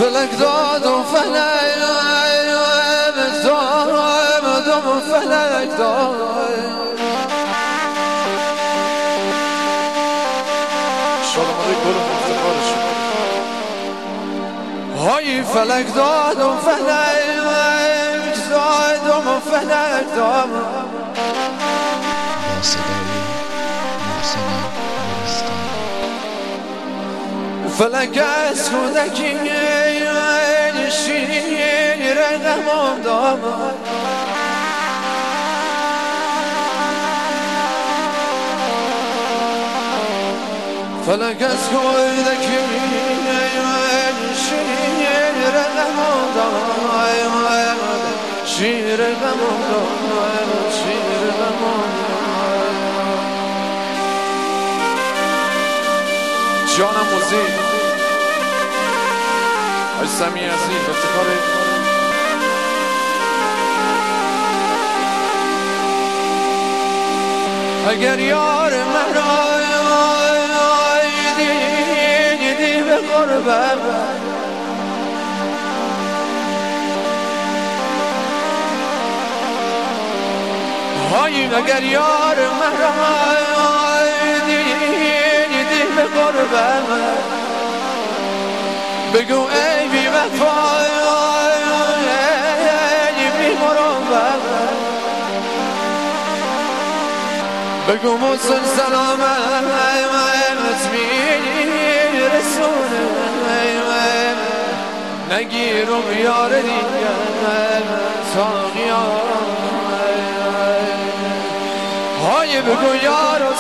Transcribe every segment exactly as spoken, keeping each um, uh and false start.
فلک داد و فلک داد و فلک داد. شادمانه گل مفتخارشون های فلک داد و فلک داد و فلک داد. با صدای محسن نورستانی. فلک از کودکی شیر غمام دامد، فلک از کودکی شیر غمام دامد، شیر غمام دامد، شیر غمام دامد. جانم موزیک حاج سمی عزیز افتخار اگر یار من را دیدی به قربم، های اگر یار من را دیدی به قربم، بگو ای بی وفا ای بی مروت، بگو محسن سلامت میرسونه، نگیرم یار دیگر ساقیان. های بگو یار و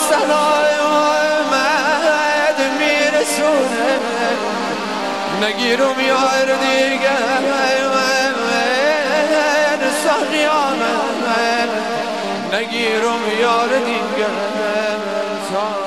سلامت میرسونه، نگیرم یار دیگر ساقیان، نگیرم یار دیگر.